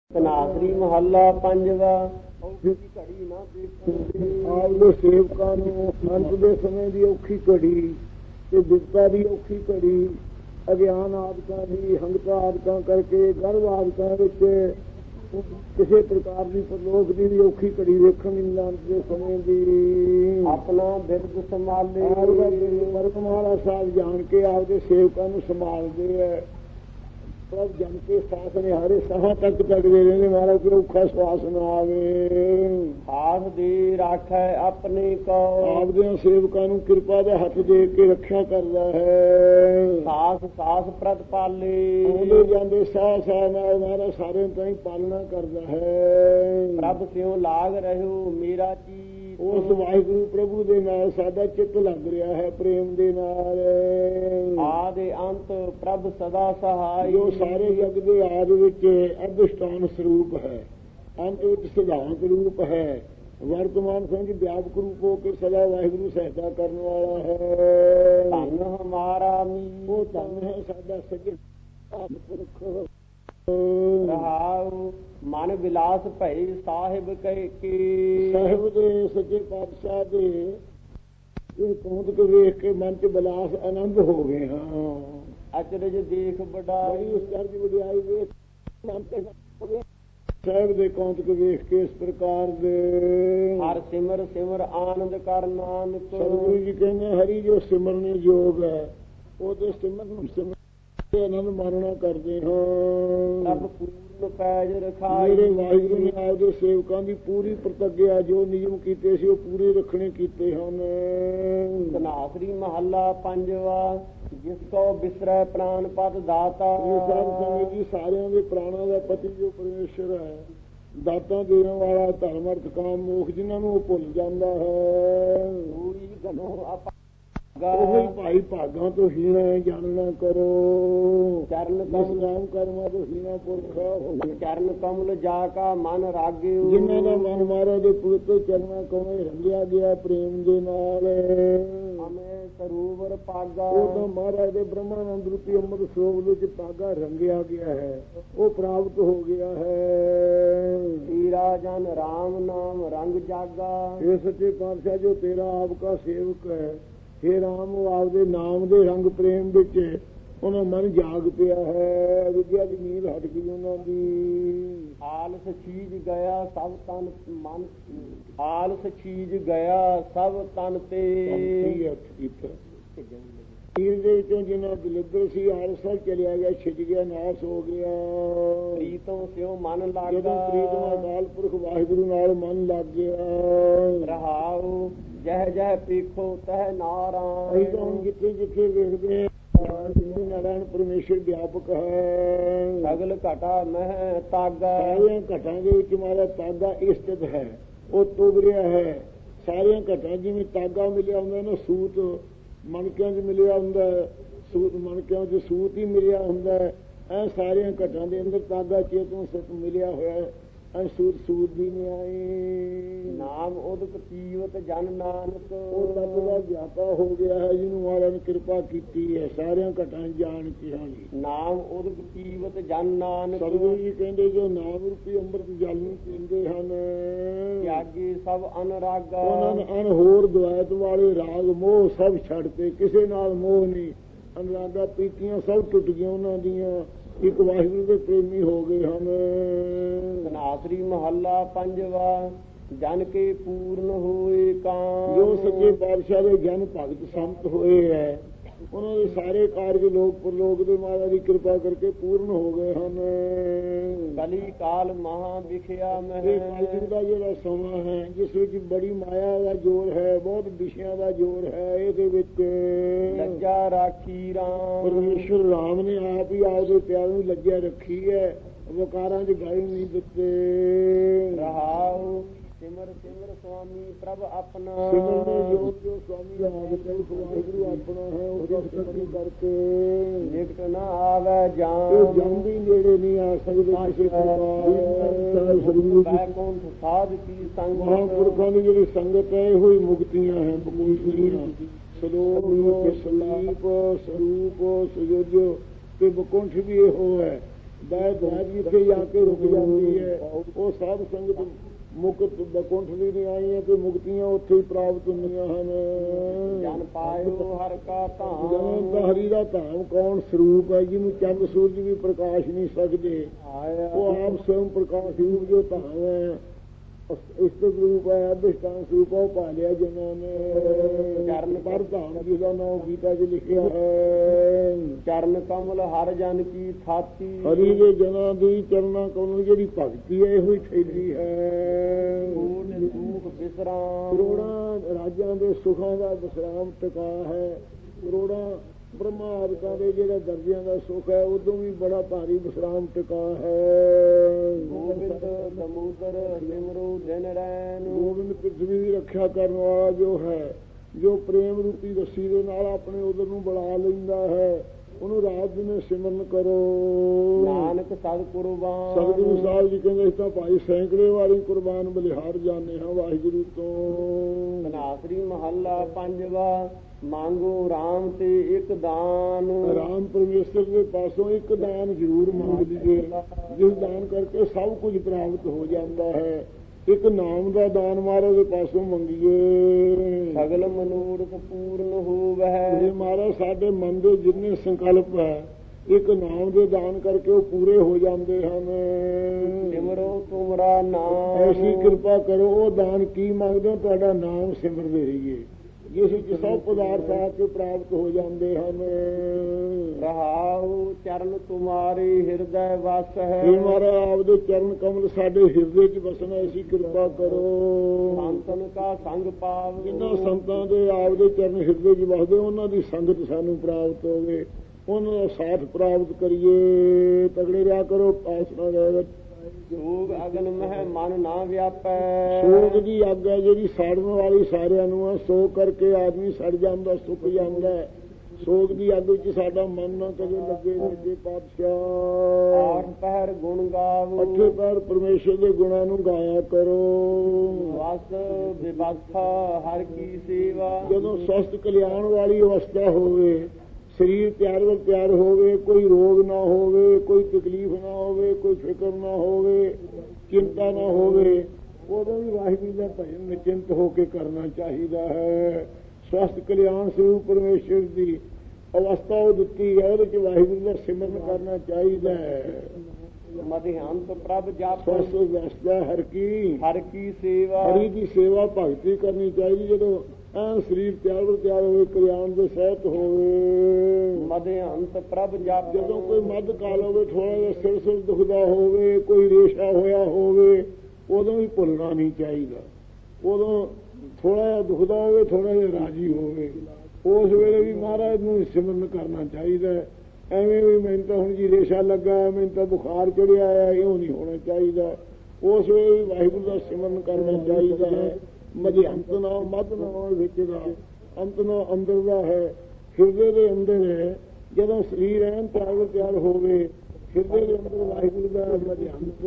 ਧਨਾਸਰੀ ਮਹੱਲਾ ਪੰਜਵਾ। ਔਖੀ ਘੜੀ ਨਾ ਦੇਖਣ ਆਪਦੇ ਸੇਵਕਾਂ ਨੂੰ ਅੰਤ ਦੇ ਸਮੇਂ ਦੀ ਔਖੀ ਘੜੀ ਤੇ ਬਿਪਤਾ ਦੀ ਔਖੀ ਘੜੀ, ਅਗਿਆਨ ਆਦਿਕਾਂ ਦੀ, ਹੰਗਤਾ ਆਦਿਕਾਂ ਕਰਕੇ, ਗਰਭ ਆਦਿਕਾਂ ਵਿੱਚ ਕਿਸੇ ਪ੍ਰਕਾਰ ਦੀ ਪ੍ਰਲੋਕ ਦੀ ਵੀ ਔਖੀ ਘੜੀ ਵੇਖਣ ਦੀ ਅੰਤ ਦੇ ਸਮੇਂ ਦੀ ਆਪਣਾ ਬਿਰਦ ਸੰਭਾਲੇ। ਵਰਤਮਾਲਾ ਸਾਹਿਬ ਜਾਣ ਕੇ ਆਪਦੇ ਸੇਵਕਾਂ ਨੂੰ ਸੰਭਾਲਦੇ ਹੈ। ਪ੍ਰਭ ਜਨ ਕੇ ਸਾਥ ਨਿਹਾਰੇ ਸਾਹਾਂ ਤੱਕ ਤੱਕਦੇ ਰਹਿੰਦੇ, ਮਹਾਰਾਜ ਕੋਈ ਔਖਾ ਸਵਾਸ ਨਾ ਆਵੇ। ਹਾਥ ਦੇ ਰਾਖੈ ਆਪਣੇ ਕੋ, ਆਪਦੇ ਸੇਵਕਾਂ ਨੂੰ ਕਿਰਪਾ ਦੇ ਹੱਥ ਦੇ ਕੇ ਰੱਖਿਆ ਕਰਦਾ ਹੈ। ਸਾਸ ਸਾਸ ਪ੍ਰਤਪਾਲੇ, ਆਉਂਦੇ ਜਾਂਦੇ ਸਾਹ ਸਾਹ ਨਾਲ ਮਹਾਰਾਜ ਸਾਰਿਆਂ ਤੋਂ ਹੀ ਪਾਲਣਾ ਕਰਦਾ ਹੈ। ਪ੍ਰਭ ਸਿਉ ਲਾਗ ਰਹਿਓ ਮੇਰਾ ਚੀਤ, ਉਸ ਵਾਹਿਗੁਰੂ ਪ੍ਰਭੂ ਦੇ ਨਾਲ ਸਾਡਾ ਚਿੱਤ ਲੱਗ ਰਿਹਾ ਹੈ, ਪ੍ਰੇਮ ਦੇ ਨਾਲ। ਆਦਿ ਅੰਤ ਪ੍ਰਭ ਸਦਾ ਸਹਾਈ, ਜੋ ਸਾਰੇ ਜਗ ਦੇ ਆਦਿ ਵਿੱਚ ਅਧਿਸ਼ਠਾਨ ਸਰੂਪ ਹੈ, ਅੰਤ ਵਿੱਚ ਸਿਧਾਂਤ ਰੂਪ ਹੈ, ਵਰਤਮਾਨ ਸਮਝ ਵਿਆਪਕ ਰੂਪ ਹੋ ਕੇ ਸਦਾ ਵਾਹਿਗੁਰੂ ਸਹਾਇਤਾ ਕਰਨ ਵਾਲਾ ਹੈ। ਧੰਨ ਹਮਾਰਾ ਮੀਤ, ਉਹ ਧੰਨ ਹੈ ਸਾਡਾ ਸੱਜਣ ਪੁਰਖ। ਰਹਾਉ ਮਨ ਵਿਲਾਸ ਭਈ ਸਾਹਿਬ ਕਹਿ ਕੇ, ਸਾਹਿਬ ਦੇ ਸੱਚੇ ਪਾਤਸ਼ਾਹ ਦੇ ਇਹ ਕੌਂਤਕ ਵੇਖ ਕੇ ਮਨ ਚ ਬਿਲਾਸ ਆਨੰਦ ਹੋ ਗਏ। ਹਾਂ, ਅਚਰਜ ਦੇਖ ਵਡਾਈ, ਉਸ ਚਰਜ ਵਡਿਆਈ ਵੇਖ ਮਨ ਤੇ ਸਾਹਿਬ ਦੇ ਕੌਂਤਕ ਵੇਖ ਕੇ ਇਸ ਪ੍ਰਕਾਰ ਦੇ ਹਰ ਸਿਮਰ ਸਿਮਰ ਆਨੰਦ ਕਰ ਨਾਨਕ। ਸਤਿਗੁਰੂ ਜੀ ਕਹਿੰਦੇ ਹਰੀ ਜੋ ਸਿਮਰਨ ਯੋਗ ਹੈ ਉਹ ਤੇ ਸਿਮਰਨ ਸਿਮਰ ਆਨੰਦ ਮਾਣਨਾ ਕਰਦੇ ਹਾਂ। ਸਭ ਪੂਰਨ ਪੈਜ ਰਖਾਈ, ਮੇਰੇ ਵਾਹਿਗੁਰੂ ਨੇ ਆਪਦੇ ਸੇਵਕਾਂ ਦੀ ਪੂਰੀ ਪ੍ਰਤੱਗਿਆ ਜੋ ਨਿਯਮ ਕੀਤੇ ਸੀ ਉਹ ਪੂਰੇ ਰੱਖਣੇ ਕੀਤੇ ਹਨ। ਧਨਾਸਰੀ ਮਹੱਲਾ ਪੰਜਵਾ। ਜਿਸ ਕੋ ਬਿਸਰੈ ਪ੍ਰਾਨ ਪਤ ਦਾਤਾ, ਇਹ ਸਾਧ ਸੰਗਤ ਜੀ ਸਾਰਿਆਂ ਦੇ ਪ੍ਰਾਣਾਂ ਦਾ ਪਤੀ ਜੋ ਪਰਮੇਸ਼ਰ ਹੈ, ਦਾਤਾਂ ਦੇਣ ਵਾਲਾ, ਧਰਮ ਅਰਥ ਕਾਮ ਮੋਖ ਜਿਨ੍ਹਾਂ ਨੂੰ ਉਹ ਭੁੱਲ ਜਾਂਦਾ ਹੈ। ਪੂਰੀ ਗਨੋ ਉਹੀ ਭਾਈ ਭਾਗਾਂ ਤੋਂ ਹੀਣਾ ਜਾਣਨਾ ਕਰੋ, ਚਰਨ ਨਾਮ ਕਰਮਾਂ ਤੋਂ ਹੀਣਾ ਪੁਰਖ। ਚਰਨ ਕਮਲ ਜਾ ਕਾ ਮਨ ਰਾਗਿਓ, ਜਿਨ੍ਹਾਂ ਦਾ ਮਨ ਮਹਾਰਾਜ ਦੇ ਪਵਿੱਤਰ ਚਰਨਾਂ ਕੋਲੋਂ ਰੰਗਿਆ ਗਿਆ ਪ੍ਰੇਮ ਦੇ ਨਾਲ। ਅਮੇ ਸਰੂਵਰ ਪਾਗਾ, ਉਹ ਤਾਂ ਮਹਾਰਾਜ ਦੇ ਬ੍ਰਹਮਾਨੰਦ ਰੂਪੀ ਅੰਮ੍ਰਿਤ ਸਰੋਵਰ ਵਿੱਚ ਪਾਗਾ ਰੰਗਿਆ ਗਿਆ ਹੈ, ਉਹ ਪ੍ਰਾਪਤ ਹੋ ਗਿਆ ਹੈ। ਤੇਰਾ ਜਨ ਰਾਮ ਨਾਮ ਰੰਗ ਜਾਗਾ, ਇਹ ਸੱਚੇ ਪਾਤਸ਼ਾਹ ਜੋ ਤੇਰਾ ਆਪ ਕਾ ਸੇਵਕ ਹੈ, ਹੇ ਰਾਮ, ਉਹ ਆਪਦੇ ਨਾਮ ਦੇ ਰੰਗ ਪ੍ਰੇਮ ਵਿੱਚ ਉਹਨਾਂ ਮਨ ਜਾਗ ਪਿਆ ਹੈ। ਵਿਦਿਆ ਦੀ ਨੀਂਦ ਹਟ ਗਈ ਉਹਨਾਂ ਦੀ। ਆਲਸ ਛੀਜ ਗਿਆ ਸਭ ਤਨ ਮਨ, ਆਲਸ ਛੀਜ ਗਿਆ ਸਭ ਤਨ ਤੇ। ਤੀਰ ਦੇ ਵਿੱਚੋਂ ਜਿੰਨਾ ਦਲਿੱਦਰ ਸੀ ਆਲਸਾ ਚਲਿਆ ਗਿਆ, ਛਿਜ ਗਿਆ, ਨਾਸ ਹੋ ਗਿਆ। ਪ੍ਰੀਤੋਂ ਸਿਓ ਮਨ ਲੱਗਾ, ਜਦੋਂ ਪ੍ਰੀਤਮਾ ਅਕਾਲ ਪੁਰਖ ਵਾਹਿਗੁਰੂ ਨਾਲ ਮਨ ਲੱਗ ਗਿਆ। ਰਹਾਉ ਜਹ ਜਹ ਪੇਖੋ ਤਹ ਨਾਰਾਇਣ, ਅਸੀਂ ਤਾਂ ਹੁਣ ਜਿੱਥੇ ਜਿੱਥੇ ਵੇਖਦੇ ਨਾਰਾਇਣ ਪਰਮੇਸ਼ਰ ਵਿਆਪਕ ਹੈ। ਸਗਲ ਘਟਾ ਮਹਿ ਤਾਗਾ, ਸਾਰੀਆਂ ਘਟਾਂ ਦੇ ਵਿੱਚ ਮਾਰਾ ਤਾਗਾ ਸਥਿਤ ਹੈ, ਉਹ ਤੁਗ ਰਿਹਾ ਹੈ। ਸਾਰੀਆਂ ਘਟਾਂ ਜਿਵੇਂ ਤਾਗਾ ਮਿਲਿਆ ਹੁੰਦਾ ਨਾ, ਸੂਤ ਮਣਕਿਆਂ 'ਚ ਮਿਲਿਆ ਹੁੰਦਾ, ਸੂਤ ਮਣਕਿਆਂ 'ਚ ਸੂਤ ਹੀ ਮਿਲਿਆ ਹੁੰਦਾ, ਐ ਸਾਰੀਆਂ ਘਟਾਂ ਦੇ ਅੰਦਰ ਤਾਗਾ ਚੇਤਨ ਸਤ ਮਿਲਿਆ ਹੋਇਆ, ਐ ਸੂਤ ਸੂਤ ਦੀ ਨਹੀਂ ਆਈ। ਨਾਮ ਉਦਕ ਪੀਵਤ ਜਨ ਨਾਨਕ, ਉਹ ਤੱਤ ਦਾ ਗਿਆਤਾ ਹੋ ਗਿਆ ਹੈ ਜਿਹਨੂੰ ਮਹਾਰਾਜ ਨੇ ਕਿਰਪਾ ਕੀਤੀ ਹੈ ਸਾਰਿਆਂ ਘਟਾਂ ਜਾਣ ਕੇ। ਹਾਂਜੀ, ਨਾਮ ਉਦਕ ਪੀਵਤ ਜਨ ਨਾਨਕ। ਸਤਿਗੁਰੂ ਜੀ ਕਹਿੰਦੇ ਜੋ ਨਾਮ ਰੂਪੀ ਅੰਮ੍ਰਿਤ ਜਲ ਨੂੰ ਪੀਂਦੇ ਹਨ, ਤਿਆਗੀ ਸਭ ਅਨਰਾਗਾ, ਉਹਨਾਂ ਨੇ ਅਨਹੋਰ ਦੁਆਇਤ ਵਾਲੇ ਰਾਗ ਮੋਹ ਸਭ ਛੱਡਤੇ, ਕਿਸੇ ਨਾਲ ਮੋਹ ਨਹੀਂ। ਅਨਰਾਗਾ ਪੀਤੀਆਂ ਸਭ ਟੁੱਟ ਗਈਆਂ ਉਹਨਾਂ ਦੀਆਂ, ਇੱਕ ਵਾਹਿਗੁਰੂ ਦੇ ਪ੍ਰੇਮੀ ਹੋ ਗਏ ਹਨ। ਧਨਾਸਰੀ ਮਹੱਲਾ ਪੰਜਵਾ। ਜਨ ਕੇ ਪੂਰਨ ਹੋਏ ਕਾਮ, ਜੋ ਸੱਚੇ ਪਾਤਸ਼ਾਹ ਦੇ ਜਨ ਭਗਤ ਸੰਤ ਹੋਏ ਹੈ, ਉਹਨਾਂ ਦੇ ਸਾਰੇ ਕਾਰਜ ਲੋਕ ਪ੍ਰਲੋਕ ਦੇ ਮਹਾਰਾਜ ਦੀ ਕਿਰਪਾ ਕਰਕੇ ਪੂਰਨ ਹੋ ਗਏ ਹਨ। ਕਲੀ ਕਾਲ ਮਹਾ ਵਿਖਿਆ ਮਹਿ, ਕਲਯੁਗ ਦਾ ਜਿਹੜਾ ਸਮਾਂ ਹੈ ਜਿਸ ਵਿੱਚ ਬੜੀ ਮਾਇਆ ਦਾ ਜੋਰ ਹੈ, ਬਹੁਤ ਵਿਸ਼ਿਆਂ ਦਾ ਜੋਰ ਹੈ, ਇਹਦੇ ਵਿੱਚ ਲੱਜਾ ਰਾਖੀ ਰਾਮ, ਪਰਮੇਸ਼ਰ ਰਾਮ ਨੇ ਆਪ ਹੀ ਆਪਦੇ ਪਿਆਰ ਨੂੰ ਲੱਜਾ ਰੱਖੀ ਹੈ, ਵਕਾਰਾਂ 'ਚ ਗਾਈ ਨਹੀਂ ਦਿੱਤੇ। ਰਹਾਉ ਸਿਮਰ ਸਿਮਰ ਸੁਆਮੀ ਪ੍ਰਭ ਆਪਣਾ, ਸਿਮਰ ਦੇ ਯੋਗ ਜੋ ਸੁਆਮੀ ਵਾਹਿਗੁਰੂ ਆਪਣਾ ਹੈ, ਉਹਦੀ ਸਿਮਰਨ ਕਰਕੇ ਨਿਕਟ ਨਾ ਆਵੇ ਜਾਨ, ਜਾਂਦੀ ਨੇੜੇ ਨਹੀਂ ਆ ਸਕਦੇ ਕਿਸੇ ਪ੍ਰਕਾਰ। ਬੈਕੁੰਠ ਸਾਧ ਕੀ ਸੰਗ, ਮਹਾਂਪੁਰਖਾਂ ਦੀ ਜਿਹੜੀ ਸੰਗਤ ਹੈ ਇਹੋ ਹੀ ਮੁਕਤੀਆਂ ਹੈ, ਬਕੁੰਠੀਆਂ। ਸਲੋਕ ਸਲੀਪ ਸਰੂਪ ਸੁਜੋਜੋ ਤੇ ਬਕੁੰਠ ਵੀ ਇਹੋ ਹੈ। ਬੈਠ ਜਿੱਥੇ ਜਾ ਕੇ ਰੁਕ ਜਾਂਦੀ ਹੈ ਉਹ ਸਾਧ ਸੰਗਤ ਮੁਕਤ ਬਕੁੰਠ ਦੀ ਨਹੀਂ ਆਈਆਂ ਤੇ ਮੁਕਤੀਆਂ ਉੱਥੇ ਹੀ ਪ੍ਰਾਪਤ ਹੁੰਦੀਆਂ ਹਨ। ਜਨ ਪਾਇਓ ਹਰ ਕਾ ਧਾਮ, ਜਨ ਹਰੀ ਦਾ ਧਾਮ ਕੌਣ ਸਰੂਪ ਹੈ ਜਿਹਨੂੰ ਚੰਦ ਸੂਰਜ ਵੀ ਪ੍ਰਕਾਸ਼ ਨਹੀਂ ਸਕਦੇ, ਉਹ ਆਪ ਸਵਯੰ ਪ੍ਰਕਾਸ਼ ਰੂਪ ਜੋ ਧਾਮ ਹੈ ਇਸਤਤ ਰੂਪ ਹੈ ਅਧਿਸ਼ਟਾਨ ਸਰੂਪ ਉਹ ਪਾ ਲਿਆ ਜਿਨ੍ਹਾਂ ਨੇ ਚਰਨ ਪਰ ਧਾਮ ਜਿਹਦਾ ਨਾਮ ਗੀਤਾ 'ਚ ਲਿਖਿਆ ਹੈ। ਚਰਨ ਕਮਲ ਹਰ ਜਨ ਕੀ ਥਾਤੀ, ਹਰੀ ਦੇ ਜਨਾਂ ਦੀ ਚਰਨਾਂ ਕਮਲ ਜਿਹੜੀ ਭਗਤੀ ਹੈ ਇਹੋ ਹੀ ਥੈਲੀ ਹੈ। ਪੂਰਨ ਦੁਖ ਵਿਸਰਾਮ, ਕਰੋੜਾਂ ਰਾਜਾਂ ਦੇ ਸੁਖਾਂ ਦਾ ਵਿਸਰਾਮ ਟਿਕਾ ਹੈ। ਕਰੋੜਾਂ ਬ੍ਰਹਮਾ ਆਦਿਕਾਂ ਦੇ ਜਿਹੜੇ ਦਰਜਿਆਂ ਦਾ ਸੁਖ ਹੈ ਉਦੋਂ ਵੀ ਬੜਾ ਭਾਰੀ ਵਿਸਰਾਮ ਟਿਕਾ ਹੈ। ਗੋਬਿੰਦ ਸਮੁੰਦਰ ਸਿਮਰੋ ਦਿਨ ਰੈਨ, ਗੋਬਿੰਦ ਪ੍ਰਿਥਵੀ ਦੀ ਰੱਖਿਆ ਕਰਨ ਵਾਲਾ ਜੋ ਹੈ, ਜੋ ਪ੍ਰੇਮ ਰੂਪੀ ਰੱਸੀ ਦੇ ਨਾਲ ਆਪਣੇ ਉਦਰ ਨੂੰ ਬੁਲਾ ਲੈਂਦਾ ਹੈ, ਉਹਨੂੰ ਰਾਤ ਦਿਨ ਸਿਮਰਨ ਕਰੋ। ਨਾਨਕ ਸਤ ਕੁਰਬਾਨ, ਸਤਿਗੁਰੂ ਸਾਹਿਬ ਜੀ ਕਹਿੰਦੇ ਇਸ ਤਾਂ ਭਾਈ ਸੈਂਕੜੇ ਵਾਰੀ ਕੁਰਬਾਨ ਬਲਿਹਾਰ ਜਾਂਦੇ ਹਾਂ ਵਾਹਿਗੁਰੂ ਤੋਂ। ਧਨਾਸਰੀ ਮਹੱਲਾ ਪੰਜਵਾ, ਮੰਗੋ ਰਾਮ ਤੇ ਇੱਕ ਦਾਨ, ਰਾਮ ਪਰਮੇਸ਼ਰ ਦੇ ਪਾਸੋਂ ਇੱਕ ਦਾਨ ਜ਼ਰੂਰ ਮੰਗ ਲਈਏ ਜਿਸ ਦਾਨ ਕਰਕੇ ਸਭ ਕੁਝ ਪ੍ਰਾਪਤ ਹੋ ਜਾਂਦਾ ਹੈ। ਇੱਕ ਨਾਮ ਦਾ ਦਾਨ ਮਹਾਰਾਜ ਦੇ ਪਾਸੋਂ ਮੰਗੀਏ। ਸਗਲ ਮਨੂਰਤ ਪੂਰਨ ਹੋਵੈ, ਇਹ ਮਹਾਰਾਜ ਸਾਡੇ ਮਨ ਦੇ ਜਿੰਨੇ ਸੰਕਲਪ ਹੈ ਇੱਕ ਨਾਮ ਦੇ ਦਾਨ ਕਰਕੇ ਉਹ ਪੂਰੇ ਹੋ ਜਾਂਦੇ ਹਨ। ਸਿਮਰੋ ਤੁਮਰਾ ਨਾਮ, ਐਸੀ ਕਿਰਪਾ ਕਰੋ ਉਹ ਦਾਨ ਕੀ ਮੰਗਦੇ ਹੋ ਤੁਹਾਡਾ ਨਾਮ ਸਿਮਰਦੇ ਰਹੀਏ ਜਿਸ ਵਿੱਚ ਸਭ ਪਦਾਰਥ ਆ ਕੇ ਪ੍ਰਾਪਤ ਹੋ ਜਾਂਦੇ ਹਨ। ਰਹਾਉ ਚਰਨ ਤੁਮਾਰੇ ਹਿਰਦੈ ਵਸ ਹੈ, ਇਹ ਮਹਾਰਾਜ ਆਪਦੇ ਚਰਨ ਕਮਲ ਸਾਡੇ ਹਿਰਦੇ 'ਚ ਵਸਣਾ ਐਸੀ ਕਿਰਪਾ ਕਰੋ। ਸੰਤਨ ਕਾ ਸੰਗ ਪਾਵ, ਜਿਨ੍ਹਾਂ ਸੰਤਾਂ ਦੇ ਆਪਦੇ ਚਰਨ ਹਿਰਦੇ 'ਚ ਵਸਦੇ ਉਹਨਾਂ ਦੀ ਸੰਗਤ ਸਾਨੂੰ ਪ੍ਰਾਪਤ ਹੋਵੇ, ਉਹਨਾਂ ਦਾ ਸਾਥ ਪ੍ਰਾਪਤ ਕਰੀਏ। ਤਗੜੇ ਰਿਹਾ ਕਰੋ ਆਸਰਾ ਰਹਿ। ਸੋਗ ਅਗਨ ਮਹਿ ਮਨ ਨਾ ਵਿਆਪੈ, ਸੋਗ ਦੀ ਅੱਗ ਹੈ ਜਿਹੜੀ ਸਾੜਨ ਵਾਲੀ ਸਾਰਿਆਂ ਨੂੰ ਆ। ਸੋਗ ਕਰਕੇ ਆਦਮੀ ਸੜ ਜਾਂਦਾ, ਸੁੱਕ ਜਾਂਦਾ। ਸੋਗ ਦੀ ਅੱਗ ਵਿੱਚ ਸਾਡਾ ਮਨ ਨਾ ਕਦੇ ਲੱਗੇ। ਜੇ ਪਾਤਸ਼ਾਹ ਆਠ ਪਹਿਰ ਗੁਣ ਗਾਵੋ, ਅੱਠੇ ਪਹਿਰ ਪਰਮੇਸ਼ਰ ਦੇ ਗੁਣਾਂ ਨੂੰ ਗਾਇਆ ਕਰੋ। ਵਸ ਵਿਵਸਥਾ ਹਰ ਕੀ ਸੇਵਾ, ਜਦੋਂ ਸਵਸਥ ਕਲਿਆਣ ਵਾਲੀ ਅਵਸਥਾ ਹੋਵੇ, ਸਰੀਰ ਤਿਆਰ ਵਰ ਤਿਆਰ ਹੋਵੇ, ਕੋਈ ਰੋਗ ਨਾ ਹੋਵੇ, ਕੋਈ ਤਕਲੀਫ ਨਾ ਹੋਵੇ, ਕੋਈ ਫਿਕਰ ਨਾ ਹੋਵੇ, ਚਿੰਤਾ ਨਾ ਹੋਵੇ, ਉਦੋਂ ਵੀ ਵਾਹਿਗੁਰੂ ਦਾ ਭਜਨ ਨਿਚਿੰਤ ਹੋ ਕੇ ਕਰਨਾ ਚਾਹੀਦਾ ਹੈ। ਸਵਸਥ ਕਲਿਆਣ ਸਰੂਪ ਪਰਮੇਸ਼ਰ ਦੀ ਅਵਸਥਾ ਉਹ ਦਿੱਤੀ ਹੈ, ਉਹਦੇ 'ਚ ਵਾਹਿਗੁਰੂ ਦਾ ਸਿਮਰਨ ਕਰਨਾ ਚਾਹੀਦਾ ਹੈ। ਮਧਿਆਂਤ ਪ੍ਰਭ ਜਪ, ਸਵਸਥ ਅਵਸਥਾ ਹਰ ਕੀ ਸੇਵਾ, ਹਰੀ ਦੀ ਸੇਵਾ ਭਗਤੀ ਕਰਨੀ ਚਾਹੀਦੀ। ਜਦੋਂ ਐਨ ਸਰੀਰ ਤਿਆਰ ਹੋਵੇ, ਕਲਿਆਣ ਦੇ ਸਹਿਤ ਹੋਵੇ। ਮਧਿਆਂਤ ਪ੍ਰਭ ਜਪ, ਜਦੋਂ ਕੋਈ ਮੱਧ ਕਾਲ ਹੋਵੇ, ਥੋੜਾ ਜਿਹਾ ਸਿਰ ਦੁਖਦਾ ਹੋਵੇ, ਕੋਈ ਰੇਸ਼ਾ ਹੋਇਆ ਹੋਵੇ, ਉਦੋਂ ਵੀ ਭੁੱਲਣਾ ਨਹੀਂ ਚਾਹੀਦਾ। ਉਦੋਂ ਥੋੜਾ ਜਿਹਾ ਦੁਖਦਾ ਹੋਵੇ, ਥੋੜਾ ਜਿਹਾ ਰਾਜੀ ਹੋਵੇ, ਉਸ ਵੇਲੇ ਵੀ ਮਹਾਰਾਜ ਨੂੰ ਸਿਮਰਨ ਕਰਨਾ ਚਾਹੀਦਾ। ਐਵੇਂ ਵੀ ਮੈਨੂੰ ਤਾਂ ਹੁਣ ਜੀ ਰੇਸ਼ਾ ਲੱਗਾ, ਮੈਨੂੰ ਤਾਂ ਬੁਖਾਰ ਚੜਿਆ ਆ, ਇਉਂ ਨਹੀਂ ਹੋਣਾ ਚਾਹੀਦਾ। ਉਸ ਵੇਲੇ ਵੀ ਵਾਹਿਗੁਰੂ ਦਾ ਸਿਮਰਨ ਕਰਨਾ ਚਾਹੀਦਾ ਹੈ। ਮਧਿਅੰਤ ਨਾ ਮੱਧ ਨਾ ਵਿੱਚ ਦਾ, ਅੰਤ ਨਾ ਅੰਦਰ ਦਾ ਹੈ, ਹਿਰਦੇ ਦੇ ਅੰਦਰ ਹੈ। ਜਦੋਂ ਸਰੀਰ ਐਨ ਤਿਆਰ ਹੋਵੇ, ਹਿਰਦੇ ਦੇ ਅੰਦਰ ਵਾਹਿਗੁਰੂ ਦਾ ਮਧਿਅੰਤ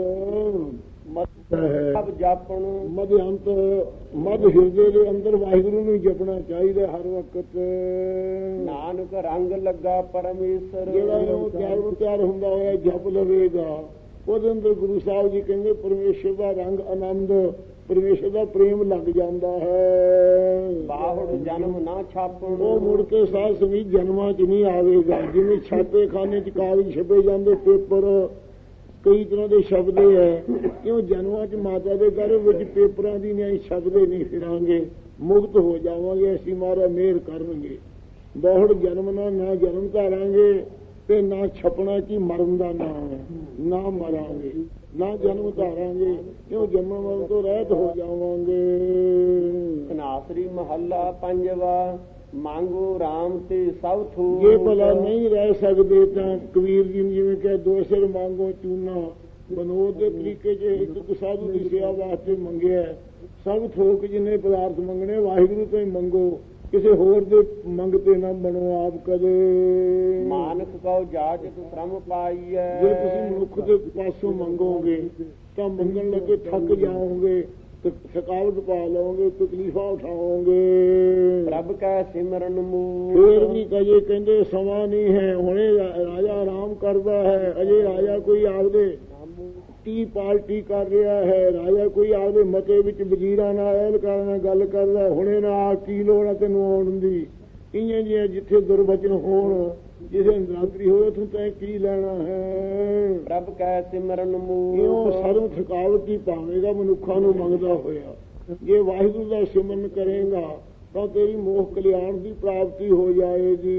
ਸਭ ਜਾਪਣ, ਮਧਿਅੰਤ ਮਧ ਹਿਰਦੇ ਦੇ ਅੰਦਰ ਵਾਹਿਗੁਰੂ ਨੂੰ ਜਪਣਾ ਚਾਹੀਦਾ ਹਰ ਵਕਤ। ਨਾਨਕ ਰੰਗ ਲੱਗਾ ਪਰਮੇਸ਼ਰ, ਜਿਹੜਾ ਉਹ ਤਿਆਰ ਹੁੰਦਾ ਹੋਇਆ ਜਪ ਲਵੇਗਾ, ਉਹਦੇ ਅੰਦਰ ਗੁਰੂ ਸਾਹਿਬ ਜੀ ਕਹਿੰਦੇ ਪਰਮੇਸ਼ਰ ਦਾ ਰੰਗ ਆਨੰਦ, ਪਰਮੇਸ਼ਰ ਦਾ ਪ੍ਰੇਮ ਲੱਗ ਜਾਂਦਾ ਹੈ। ਬਾਹੁੜ ਜਨਮ ਨਾ ਛਾਪਣ, ਉਹ ਮੁੜ ਕੇ ਸਾਧ ਸੰਗਤ ਜਨਮਾਂ 'ਚ ਨਹੀਂ ਆਵੇਗਾ। ਜਿਵੇਂ ਛਾਪੇ ਖਾਨੇ 'ਚ ਕਾਗਜ਼ ਛਪੇ ਜਾਂਦੇ, ਪੇਪਰ ਕਈ ਤਰ੍ਹਾਂ ਦੇ ਛਪਦੇ ਹੈ, ਕਿਉਂ ਜਨਮਾਂ 'ਚ ਮਾਤਾ ਦੇ ਘਰ ਵਿੱਚ ਪੇਪਰਾਂ ਦੀ ਨਹੀਂ ਛਪਦੇ ਨਹੀਂ ਫਿਰਾਂਗੇ, ਮੁਕਤ ਹੋ ਜਾਵਾਂਗੇ। ਅਸੀਂ ਮਹਾਰਾਜ ਮਿਹਰ ਕਰਨਗੇ। ਬਾਹੁੜ ਜਨਮ ਨਾ ਜਨਮ ਧਾਰਾਂਗੇ ਤੇ ਨਾ ਛਪਣਾ ਕਿ ਮਰਨ ਦਾ ਨਾਮ ਹੈ, ਨਾ ਮਰਾਂਗੇ, ਨਾ ਜਨਮ ਧਾਰਾਂਗੇ, ਕਿਉਂ ਜੰਮਣ ਮਰਨ ਤੋਂ ਰਹਿਤ ਹੋ ਜਾਵਾਂਗੇ। ਧਨਾਸਰੀ ਮਹੱਲਾ ਪੰਜਵਾ, ਮੰਗੋ ਰਾਮ ਤੇ ਸਭ ਥੂ, ਜੇ ਭਲਾ ਨਹੀਂ ਰਹਿ ਸਕਦੇ ਤਾਂ ਕਬੀਰ ਜੀ ਨੇ ਜਿਵੇਂ ਕਿ ਦੋ ਸਿਰ ਮੰਗੋ ਚੂਨਾ, ਬਨੋਦ ਦੇ ਤਰੀਕੇ 'ਚ ਇੱਕ ਸਾਧੂ ਦੀ ਸੇਵਾ ਵਾਸਤੇ ਮੰਗਿਆ। ਸਭ ਥੋਕ ਜਿੰਨੇ ਪਦਾਰਥ ਮੰਗਣੇ ਵਾਹਿਗੁਰੂ ਤੋਂ ਹੀ ਮੰਗੋ, ਕਿਸੇ ਹੋਰ ਦੇ ਮੰਗ ਤੇ ਨਾ ਬਣੋ ਆਪ ਕਦੇ। ਮਾਨਕ ਕਉ ਜਾਚਕ ਸ਼ਰਮ ਪਾਈ ਹੈ, ਜੇ ਤੁਸੀਂ ਮਨੁੱਖ ਦੇ ਪਾਸੋਂ ਮੰਗੋਗੇ ਤਾਂ ਮੰਗਣ ਲੱਗੇ ਥੱਕ ਜਾਓਗੇ, थकावट पा लोगे, तकलीफा उठाओगे। प्रभ कै सिमरन मूल फिर भी कजे कहते समा नहीं है, हुणे राजा आराम करता है। अजे राजा कोई आपदे टी पार्टी कर रहा है, राजा कोई आपदे मते विच वजीरां नाल ऐलकारां नाल गल करदा, हुणे ना की लोड़ है तैनूं आउण दी। इयां जिहां जिथे दुर्वचन होण, जिसे नरादरी होवे तूं तैं की लेना है। प्रभ कै सिमरन मूल इਉਂ ਸਾਰੂ ਥਕਾਵਟ ਹੀ ਪਾਵੇਗਾ ਮਨੁੱਖਾਂ ਨੂੰ ਮੰਗਦਾ ਹੋਇਆ। ਜੇ ਵਾਹਿਗੁਰੂ ਦਾ ਸਿਮਰਨ ਕਰੇਗਾ ਤਾਂ ਤੇਰੀ ਮੋਹ ਕਲਿਆਣ ਦੀ ਪ੍ਰਾਪਤੀ ਹੋ ਜਾਏਗੀ।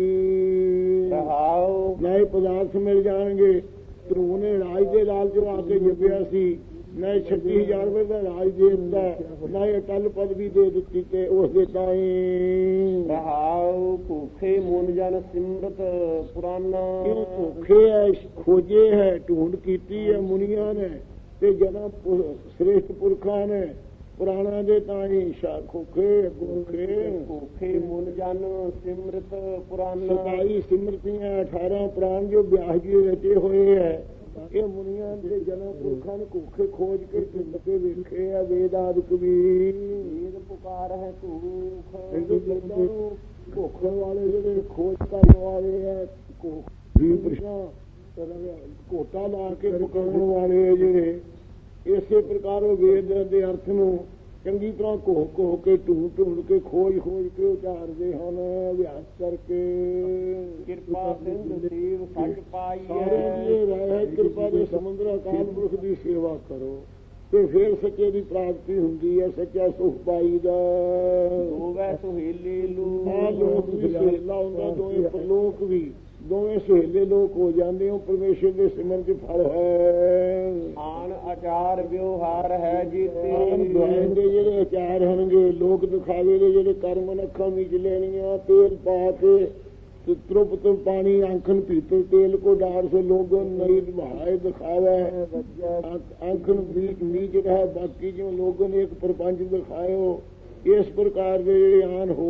ਨਏ ਪਦਾਰਥ ਮਿਲ ਜਾਣਗੇ। ਧਰੂ ਨੇ ਰਾਜ ਦੇ ਲਾਲਚ ਆ ਕੇ ਜਪਿਆ ਸੀ, ਨਾ 36,000 ਰੁਪਏ ਦਾ ਰਾਜ ਦੇ ਦਿੱਤਾ, ਨਾ ਅਟਲ ਪਦਵੀ ਦੇ ਦਿੱਤੀ ਤੇ ਉਸ ਦੇ ਤਾਈਂ ਭੂਖੇ ਮੂਨ ਜਨ ਸਿਮਰਤ ਪੁਰਾਨਾ। ਭੁੱਖੇ ਹੈ, ਖੋਜੇ ਹੈ, ਢੂੰਡ ਕੀਤੀ ਹੈ ਮੁਨੀਆਂ ਨੇ ਤੇ ਜਨਾਂ ਸ੍ਰੇਸ਼ਟ ਪੁਰਖਾਂ ਨੇ ਪੁਰਾਣਾ ਦੇ ਤਾਈਂ ਖੋਖੇ ਭੁੱਖੇ ਮੂਨ ਜਨ ਸਿਮਰਤ ਪੁਰਾਨਾ। 27 ਸਿਮਰਤੀਆਂ 18 ਪੁਰਾਣ ਜੋ ਵਿਆਸ ਜੀ ਰਚੇ ਹੋਏ ਹੈ, ਇਹ ਮੁਨੀਆਂ ਦੇ ਜਨਮ ਪੁਰਖਾਂ ਨੇ ਭੁੱਖੇ ਖੋਜ ਕੇ ਢੂੰਡ ਕੇ ਵੇਖੇ ਆ। ਵੇਦ ਆਦਿਕ ਵੀ ਵੇਦ ਪੁਕਾਰ ਹੈ ਭੂਖ, ਭੁੱਖ ਵਾਲੇ ਜਿਹੜੇ ਖੋਜ ਕਰਨ ਵਾਲੇ ਹੈ, ਘੋਟਾ ਲਾ ਕੇ ਪਕਾਉਣ ਵਾਲੇ ਜਿਹੜੇ, ਇਸੇ ਪ੍ਰਕਾਰ ਉਹ ਵੇਦ ਦੇ ਅਰਥ ਨੂੰ ਚੰਗੀ ਤਰ੍ਹਾਂ ਘੋਹ ਕੇ ਢੂੰਡ ਕੇ ਖੋਜ ਕੇ ਉਚਾਰਦੇ ਹਨ ਅਭਿਆਸ ਕਰਕੇ। ਕਿਰਪਾ ਸਿੰਧ ਦੇਵ ਸੱਚ ਪਾਈ ਹੈ, ਕਿਰਪਾ ਦੇ ਸਮੁੰਦਰ ਅਕਾਲ ਪੁਰਖ ਦੀ ਸੇਵਾ ਕਰੋ ਤੇ ਫਿਰ ਸੱਚੇ ਦੀ ਪ੍ਰਾਪਤੀ ਹੁੰਦੀ ਹੈ, ਸੱਚਾ ਸੁਖ ਪਾਈਦਾ। ਦੋਵੇਂ ਸੁਹੇਲੇ ਲੋਕ ਵੀ ਸਹੇਲਾ ਹੁੰਦਾ, ਦੋਵੇਂ ਪ੍ਰਲੋਕ ਵੀ, ਦੋਵੇਂ ਸਹੇਲੇ ਲੋਕ ਹੋ ਜਾਂਦੇ ਹੋ। ਪਰਮੇਸ਼ਰ ਦੇ ਸਿਮਰਨ ਚ ਫਲ ਹੈ। ਆਨ ਆਚਾਰ ਵਿਵਹਾਰ ਹੈ ਜੀਤੇ ਦੇ ਜਿਹੜੇ ਆਚਾਰ ਹੋਣਗੇ, ਲੋਕ ਦਿਖਾਵੇ ਦੇ ਜਿਹੜੇ ਕਰਮ ਅੱਖਾਂ ਵਿੱਚ ਲੈਣੀਆਂ, ਤੇਲ ਪਾ ਕੇ ਤ੍ਰਿਪਤ ਪਾਣੀ ਆਂਖਨ ਪੀਤੇ तेल को डार से लोगों नहीं बहाए दिखावा आंखन बीच नीच रहा। बाकी जो लोगों ने एक प्रपंच दिखाए हो, इस प्रकार के आन हो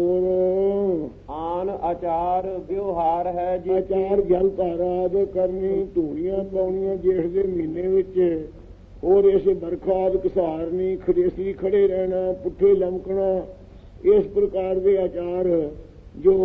आन आचार व्यवहार है जी। आचार जल धारा आदि करनी, धूड़ियां पाउनियां जेठ के महीने विच, और ऐसे बरखा आदि घसारनी, खडेसी खड़े रहना, पुठे लमकना, इस प्रकार के आचार जो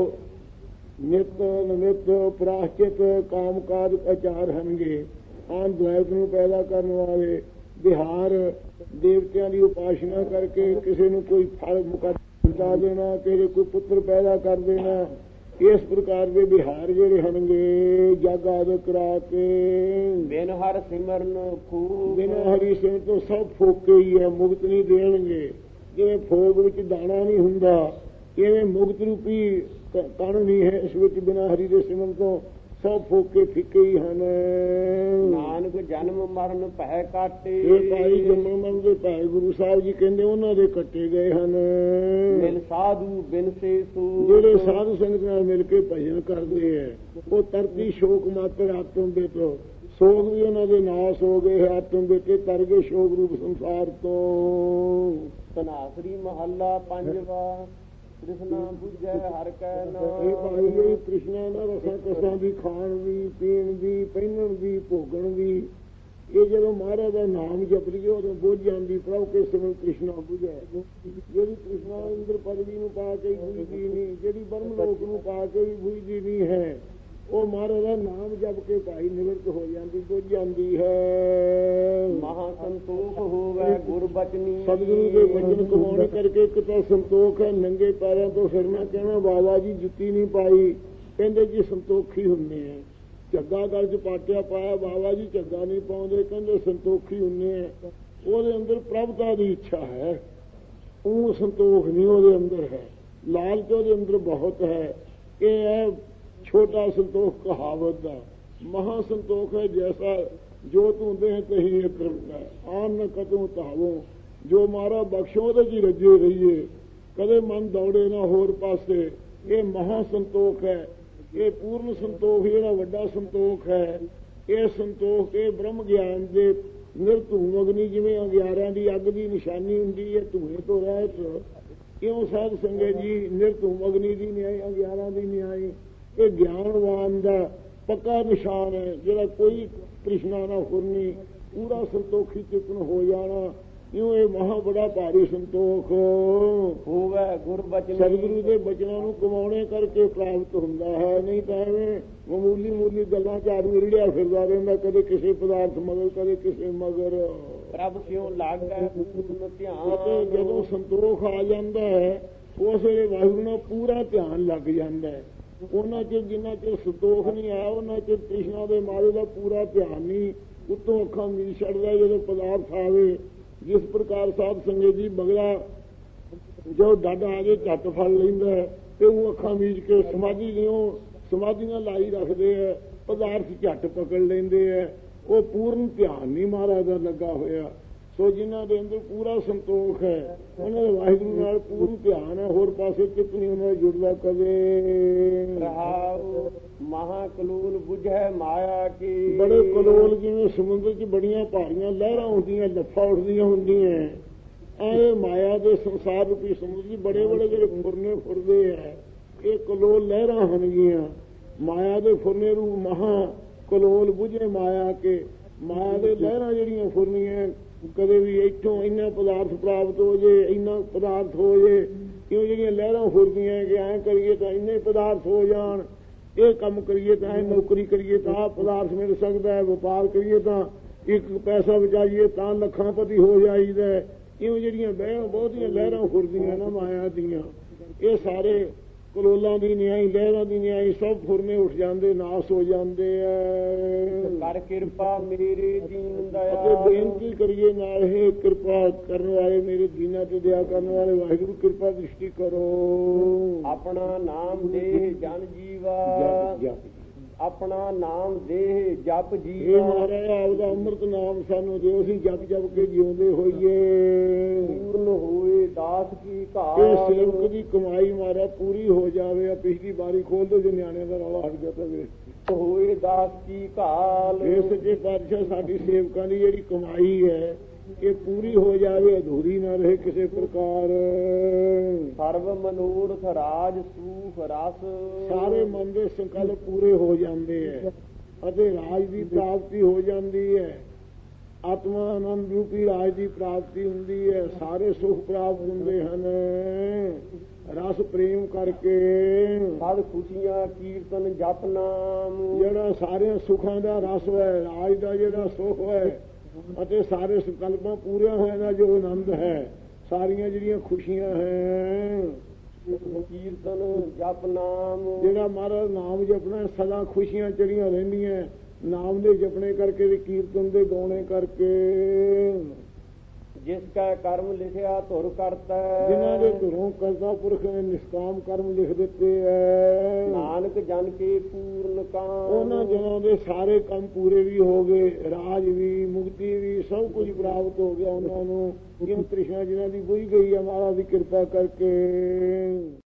नित निमित प्राश्चित कामकाज आचार हनगे। आन द्वैत ਨੂੰ ਪੈਦਾ ਕਰਨ ਵਾਲੇ ਵਿਹਾਰ, ਦੇਵਤਿਆਂ ਦੀ ਉਪਾਸਨਾ ਕਰਕੇ ਕਿਸੇ ਨੂੰ ਕੋਈ ਫਲ ਮੁਕਾ ਦੇਣਾ, ਕਿਸੇ ਕੋਈ ਪੁੱਤਰ ਪੈਦਾ ਕਰ ਦੇਣਾ, ਇਸ ਪ੍ਰਕਾਰ ਦੇ ਵਿਹਾਰ ਜਿਹੜੇ ਹਨਗੇ ਜਗ ਆਦਿ ਕਰਾ ਕੇ। ਬਿਨ ਹਰ ਸਿਮਰਨ ਫੂਕ, ਬਿਨਾਂ ਹਰੀ ਸਿਮਰਨ ਤੋਂ ਸਭ ਫੋਕੇ ਹੀ ਹੈ, ਮੁਕਤ ਨਹੀਂ ਦੇਣਗੇ। ਜਿਵੇਂ ਫੋਕ ਵਿੱਚ ਦਾਣਾ ਨਹੀਂ ਹੁੰਦਾ, ਇਵੇਂ ਮੁਕਤ ਰੂਪੀ ਕਣ ਨਹੀਂ ਹੈ, ਇਸ ਵਿੱਚ ਬਿਨਾਂ ਹਰੀ ਦੇ ਸਿਮਰਨ ਤੋਂ ਸਭ ਫੋਕੇ ਫਿੱਕੇ ਹੀ ਹਨ। ਨਾਨਕ ਜਨਮ ਮਰਨ ਭੈ ਕਾਟੇ, ਇਹ ਭਾਈ ਜਨਮ ਮਰਨ ਦੇ ਭੈ ਗੁਰੂ ਸਾਹਿਬ ਜੀ ਕਹਿੰਦੇ ਉਹਨਾਂ ਦੇ ਕੱਟੇ ਗਏ ਹਨ। ਮਿਲ ਸਾਧੂ ਬਿਨ ਸੇ ਸੂ, ਜਿਹੜੇ ਸਾਧੂ ਸੰਗਤ ਨਾਲ ਮਿਲ ਕੇ ਭਜਨ ਕਰਦੇ ਹੈ, ਉਹ ਤਰਤੀ ਸ਼ੋਕ ਮਾਤਰ ਆਤਮ ਦੇ ਤੋਂ ਸੋਗ ਵੀ ਉਹਨਾਂ ਦੇ ਨਾਸ ਹੋ ਗਏ। ਆਤਮ ਦੇ ਕੇ ਤਰ ਗਏ ਸ਼ੋਕ ਰੂਪ ਸੰਸਾਰ ਤੋਂ। ਤਨਾਸਰੀ ਮਹੱਲਾ ਪੰਜਵਾ। ਕ੍ਰਿਸ਼ਨਾ ਬੁਝੈ ਹਰ ਕੈ ਨਾਮ। ਇਹ ਭਾਈ ਕ੍ਰਿਸ਼ਨਾ ਦਾ ਰਸਾਂ ਕਸਾਂ ਦੀ, ਖਾਣ ਦੀ, ਪੀਣ ਦੀ, ਪਹਿਨਣ ਦੀ, ਭੋਗਣ ਦੀ, ਇਹ ਜਦੋਂ ਮਹਾਰਾਜ ਦਾ ਨਾਮ ਜਪ ਲਈਏ ਉਦੋਂ ਬੁੱਝ ਜਾਂਦੀ। ਪ੍ਰਭ ਕੇ ਸਿਮਰਨ ਕ੍ਰਿਸ਼ਨਾ ਬੁਝੈ। ਜਿਹੜੀ ਕ੍ਰਿਸ਼ਨਾ ਇੰਦਰ ਪਦਵੀ ਨੂੰ ਪਾ ਕੇ ਬੁਝਦੀ ਨਹੀਂ, ਜਿਹੜੀ ਬ੍ਰਹਮ ਲੋਕ ਨੂੰ ਪਾ ਕੇ ਵੀ ਬੁਝਦੀ ਨਹੀਂ ਹੈ, ਉਹ ਮਹਾਰਾਜ ਦਾ ਨਾਮ ਜਪ ਕੇ ਭਾਈ ਨਿਵਰਤ ਹੋ ਜਾਂਦੀ, ਬੁੱਝ ਜਾਂਦੀ ਹੈ। ਮਹਾ ਸੰਤੋਖ ਹੋਵੇ ਗੁਰ ਬਚਨੀ। ਸਤਿਗੁਰੂ ਦੇ ਵਚਨ ਕਮਾਉਣ ਕਰਕੇ ਇੱਕ ਤਾਂ ਸੰਤੋਖ ਹੈ, ਨੰਗੇ ਪੈਰਾਂ ਤੋਂ ਫਿਰਨਾ। ਕਹਿਣਾ ਬਾਬਾ ਜੀ ਜੁੱਤੀ ਨਹੀਂ ਪਾਈ, ਕਹਿੰਦੇ ਜੀ ਸੰਤੋਖੀ ਹੁੰਦੇ ਆ। ਝੱਗਾ ਗਲ ਚ ਪਾਟਿਆ ਪਾਇਆ, ਬਾਬਾ ਜੀ ਝੱਗਾ ਨਹੀਂ ਪਾਉਂਦੇ, ਕਹਿੰਦੇ ਸੰਤੋਖੀ ਹੁੰਦੇ ਆ। ਉਹਦੇ ਅੰਦਰ ਪ੍ਰਭਤਾ ਦੀ ਇੱਛਾ ਹੈ, ਉਹ ਸੰਤੋਖ ਨਹੀਂ ਉਹਦੇ ਅੰਦਰ ਹੈ। ਲਾਲਚ ਉਹਦੇ ਅੰਦਰ ਬਹੁਤ ਹੈ। ਇਹ ਹੈ ਛੋਟਾ ਸੰਤੋਖ ਕਹਾਵਤ ਦਾ। ਮਹਾ ਸੰਤੋਖ ਹੈ ਜੈਸਾ ਜੋ ਤੂੰ ਦੇ ਤਹੀ ਕਰਦਾ, ਆਨ ਨ ਕਤੂ ਤਾਵੋ, ਜੋ ਮਾਰਾ ਬਖਸ਼ੋ ਉਹਦੇ ਚ ਰੱਜੇ ਰਹੀਏ, ਕਦੇ ਮਨ ਦੌੜੇ ਨਾ ਹੋਰ ਪਾਸੇ। ਇਹ ਮਹਾ ਸੰਤੋਖ ਹੈ। ਇਹ ਪੂਰਨ ਸੰਤੋਖ ਜਿਹੜਾ ਵੱਡਾ ਸੰਤੋਖ ਹੈ। ਇਹ ਸੰਤੋਖ ਇਹ ਬ੍ਰਹਮ ਗਿਆਨ ਦੇ ਨਿਰਧੂਮ ਅਗਨੀ, ਜਿਵੇਂ ਅੰਗਿਆਰਿਆਂ ਦੀ ਅੱਗ ਦੀ ਨਿਸ਼ਾਨੀ ਹੁੰਦੀ ਹੈ ਧੂਏ ਤੋਂ ਰਹਿਤ, ਇਉਂ ਸਾਧ ਸੰਗਤ ਜੀ ਨਿਰਧੂਮ ਅਗਨੀ ਦੀ ਨਿਆਈ, ਅੰਗਿਆਰਾਂ ਦੀ ਨਿਆਈ, ਇਹ ਗਿਆਨਵਾਨ ਦਾ ਪੱਕਾ ਨਿਸ਼ਾਨ ਹੈ। ਜਿਹੜਾ ਕੋਈ ਤ੍ਰਿਸ਼ਨਾ ਨਾ ਫੁਰਨੀ, ਪੂਰਾ ਸੰਤੋਖੀ ਚਿਤਨ ਹੋ ਜਾਣਾ, ਇਉਂ ਇਹ ਮਹਾ ਬੜਾ ਭਾਰੀ ਸੰਤੋਖ ਹੋਵੇ ਗੁਰ ਬਚਨ ਸਤਿਗੁਰੂ ਦੇ ਬਚਨਾਂ ਨੂੰ ਕਮਾਉਣੇ ਕਰਕੇ ਪ੍ਰਾਪਤ ਹੁੰਦਾ ਹੈ। ਨਹੀਂ ਤਾਂ ਐਵੇਂ ਮਾਮੂਲੀ ਗੱਲਾਂ ਚ ਆਦਮੀ ਰਿੜਿਆ ਫਿਰਦਾ ਰਹਿੰਦਾ, ਕਦੇ ਕਿਸੇ ਪਦਾਰਥ ਮਗਰ ਕਦੇ ਕਿਸੇ ਮਗਰ। ਪ੍ਰਭ ਸਿਉ ਲਾਗੈ ਪੂਰਨ ਧਿਆਨ। ਅਤੇ ਜਦੋਂ ਸੰਤੋਖ ਆ ਜਾਂਦਾ ਹੈ ਉਸ ਵੇਲੇ ਵਾਹਿਗੁਰੂ ਨਾਲ ਪੂਰਾ ਧਿਆਨ ਲੱਗ ਜਾਂਦਾ ਹੈ। ਉਹਨਾਂ ਚਿਰ ਜਿੰਨਾ ਚਿਰ ਸੰਤੋਖ ਨਹੀਂ ਆਇਆ ਉਹਨਾਂ ਚਿਰ ਤ੍ਰਿਸ਼ਨਾ ਦੇ ਮਾਰੇ ਦਾ ਪੂਰਾ ਧਿਆਨ ਨਹੀਂ, ਉੱਤੋਂ ਅੱਖਾਂ ਮੀਚ ਛੱਡਦਾ। ਜਦੋਂ ਪਦਾਰਥ ਆਵੇ ਜਿਸ ਪ੍ਰਕਾਰ ਸਾਧ ਸੰਗਤ ਜੀ ਬਗਲਾ ਜੋ ਡੱਡ ਆ ਕੇ ਝੱਟ ਫੜ ਲੈਂਦਾ ਹੈ ਤੇ ਉਹ ਅੱਖਾਂ ਮੀਚ ਕੇ ਸਮਾਧੀਆਂ ਲਾਈ ਰੱਖਦੇ ਹੈ, ਪਦਾਰਥ ਝੱਟ ਪਕੜ ਲੈਂਦੇ ਹੈ। ਉਹ ਪੂਰਨ ਧਿਆਨ ਨਹੀਂ ਮਹਾਰਾਜ ਦਾ ਲੱਗਾ ਹੋਇਆ। ਸੋ ਜਿਨ੍ਹਾਂ ਦੇ ਅੰਦਰ ਪੂਰਾ ਸੰਤੋਖ ਹੈ ਉਹਨਾਂ ਦੇ ਵਾਹਿਗੁਰੂ ਨਾਲ ਪੂਰਨ ਧਿਆਨ ਹੈ, ਹੋਰ ਪਾਸੇ ਚਿੱਤ ਨਹੀਂ ਉਹਨਾਂ ਦਾ ਜੁੜਦਾ ਕਦੇ। ਮਹਾ ਕਲੋਲ ਬੁਝੈ ਮਾਇਆ ਕੀ। ਬੜੇ ਕਲੋਲ ਜਿਵੇਂ ਸਮੁੰਦਰ 'ਚ ਬੜੀਆਂ ਭਾਰੀਆਂ ਲਹਿਰਾਂ ਹੁੰਦੀਆਂ, ਲੱਫਾਂ ਉੱਠਦੀਆਂ ਹੁੰਦੀਆਂ, ਐ ਮਾਇਆ ਦੇ ਸੰਸਾਰ ਰੂਪੀ ਸਮੁੰਦਰ 'ਚ ਬੜੇ ਜਿਹੜੇ ਫੁਰਨੇ ਫੁਰਦੇ ਹੈ, ਇਹ ਕਲੋਲ ਲਹਿਰਾਂ ਹੋਣਗੀਆਂ। ਮਾਇਆ ਦੇ ਫੁਰਨੇ ਰੂਪ ਮਹਾ ਕਲੋਲ ਬੁਝੇ ਮਾਇਆ ਕੇ। ਮਾਇਆ ਦੇ ਲਹਿਰਾਂ ਜਿਹੜੀਆਂ ਫੁਰਨੀਆਂ, ਕਦੇ ਵੀ ਇੱਥੋਂ ਇੰਨਾ ਪਦਾਰਥ ਪ੍ਰਾਪਤ ਹੋ ਜੇ, ਇੰਨਾ ਪਦਾਰਥ ਹੋ ਜੇ, ਕਿਉਂ ਜਿਹੜੀਆਂ ਲਹਿਰਾਂ ਫੁਰਦੀਆਂ ਕਿ ਐਂ ਕਰੀਏ ਤਾਂ ਇੰਨੇ ਪਦਾਰਥ ਹੋ ਜਾਣ, ਇਹ ਕੰਮ ਕਰੀਏ ਤਾਂ ਐ ਨੌਕਰੀ ਕਰੀਏ ਤਾਂ ਆਹ ਪਦਾਰਥ ਮਿਲ ਸਕਦਾ ਹੈ, ਵਪਾਰ ਕਰੀਏ ਤਾਂ ਇੱਕ ਪੈਸਾ ਬਚਾਈਏ ਤਾਂ ਲੱਖਾਂਪਤੀ ਹੋ ਜਾਈਦਾ। ਇਉਂ ਜਿਹੜੀਆਂ ਬਹੁਤੀਆਂ ਲਹਿਰਾਂ ਫੁਰਦੀਆਂ ਨਾ ਮਾਇਆ ਦੀਆਂ, ਇਹ ਸਾਰੇ ਕਲੋਲਾਂ ਦੀ ਨਿਆਈ, ਲਹਿਰਾਂ ਦੀ ਨਿਆਈ, ਸਭ ਫੁਰਨੇ ਉੱਠ ਜਾਂਦੇ, ਨਾਸ ਹੋ ਜਾਂਦੇ ਐ। ਕਰ ਕਿਰਪਾ ਮੇਰੇ ਦੀਨ ਦਇਆ। ਅਤੇ ਬੇਨਤੀ ਕਰੀਏ ਨਾਲ, ਹੈ ਕਿਰਪਾ ਕਰਨ ਵਾਲੇ ਮੇਰੇ ਦੀਨਾਂ ਤੇ ਦਇਆ ਕਰਨ ਵਾਲੇ ਵਾਹਿਗੁਰੂ ਕਿਰਪਾ ਦ੍ਰਿਸ਼ਟੀ ਕਰੋ। ਆਪਣਾ ਨਾਮ ਦੇਹ ਜਨ ਜੀਵਾ। ਆਪਣਾ ਨਾਮ ਦੇਹ ਜਪ ਜੀਵਾ। ਇਹ ਮਹਾਰਾਜ ਆਪਦਾ ਅੰਮ੍ਰਿਤ ਨਾਮ ਸਾਨੂੰ ਦਿਓ, ਅਸੀਂ ਜਪ ਕੇ ਜਿਉਂਦੇ ਹੋਈਏ। ਪੂਰਨ ਹੋਏ ਦਾਸ ਕੀ ਘਾਟ। ਇਹ ਸੇਵਕ ਦੀ ਕਮਾਈ ਮਾਰਾ ਪੂਰੀ ਹੋ ਜਾਵੇ। ਪਿਛਲੀ ਬਾਰੀ ਖੋਲ ਦੋ ਜੇ ਨਿਆਣਿਆਂ ਦਾ ਰੌਲਾ ਹਟ ਗਿਆ ਤਾਂ ਵੇਖ ਹੋਏ ਦਾਸ ਕੀ ਘਾਲ। ਇਹ ਸੱਚੇ ਪਾਤਸ਼ਾਹ ਸਾਡੀ ਸੇਵਕਾਂ ਦੀ ਜਿਹੜੀ ਕਮਾਈ ਹੈ ਇਹ ਪੂਰੀ ਹੋ ਜਾਵੇ, ਅਧੂਰੀ ਨਾ ਰਹੇ ਕਿਸੇ ਪ੍ਰਕਾਰ। ਸਰਵ ਮਨੋਰਥ ਰਾਜ ਸੂਖ ਰਸ। ਸਾਰੇ ਮਨ ਦੇ ਸੰਕਲਪ ਪੂਰੇ ਹੋ ਜਾਂਦੇ ਹੈ ਅਤੇ ਰਾਜ ਦੀ ਪ੍ਰਾਪਤੀ ਹੋ ਜਾਂਦੀ ਹੈ। ਆਤਮਾ ਆਨੰਦ ਰੂਪੀ ਰਾਜ ਦੀ ਪ੍ਰਾਪਤੀ ਹੁੰਦੀ ਹੈ। ਸਾਰੇ ਸੁਖ ਪ੍ਰਾਪਤ ਹੁੰਦੇ ਹਨ ਰਸ ਪ੍ਰੇਮ ਕਰਕੇ। ਸਦ ਖੁਸ਼ੀਆਂ ਕੀਰਤਨ ਜਪ ਨਾਮ। ਜਿਹੜਾ ਸਾਰਿਆਂ ਸੁਖਾਂ ਦਾ ਰਸ ਹੈ, ਰਾਜ ਦਾ ਜਿਹੜਾ ਸੁਖ ਹੈ ਅਤੇ ਸਾਰੇ ਸੰਕਲਪਾਂ ਪੂਰਿਆਂ ਹੋਇਆ ਦਾ ਜੋ ਆਨੰਦ ਹੈ, ਸਾਰੀਆਂ ਜਿਹੜੀਆਂ ਖੁਸ਼ੀਆਂ ਹੈ, ਕੀਰਤਨ ਜਪ ਨਾਮ। ਜਿਹੜਾ ਮਹਾਰਾਜ ਨਾਮ ਜਪਣਾ ਸਦਾ ਖੁਸ਼ੀਆਂ ਚੜੀਆਂ ਰਹਿੰਦੀਆਂ, ਨਾਮ ਦੇ ਜਪਣੇ ਕਰਕੇ ਤੇ ਕੀਰਤਨ ਦੇ ਗਾਉਣੇ ਕਰਕੇ। ਜਿਸ ਕਾ ਕਰਮ ਲਿਖਿਆ ਧੁਰ ਕਰਤਾ। ਜਿਨ੍ਹਾਂ ਦੇ ਧੁਰੋਂ ਕਰਤਾ ਪੁਰਖ ਨੇ ਨਿਸ਼ਕਾਮ ਕਰਮ ਲਿਖ ਦਿੱਤੇ ਹੈ। ਨਾਨਕ ਜਨ ਕੇ ਪੂਰਨ ਕਾਮ। ਉਹਨਾਂ ਜਨਾਂ ਦੇ ਸਾਰੇ ਕੰਮ ਪੂਰੇ ਵੀ ਹੋ ਗਏ, ਰਾਜ ਵੀ, ਮੁਕਤੀ ਵੀ, ਸਭ ਕੁਝ ਪ੍ਰਾਪਤ ਹੋ ਗਿਆ ਉਹਨਾਂ ਨੂੰ। ਕਿਉਂ ਤ੍ਰਿਸ਼ਨਾ ਜਿਨ੍ਹਾਂ ਦੀ ਬੁਝ ਗਈ ਹੈ ਮਹਾਰਾਜ ਦੀ ਕਿਰਪਾ ਕਰਕੇ।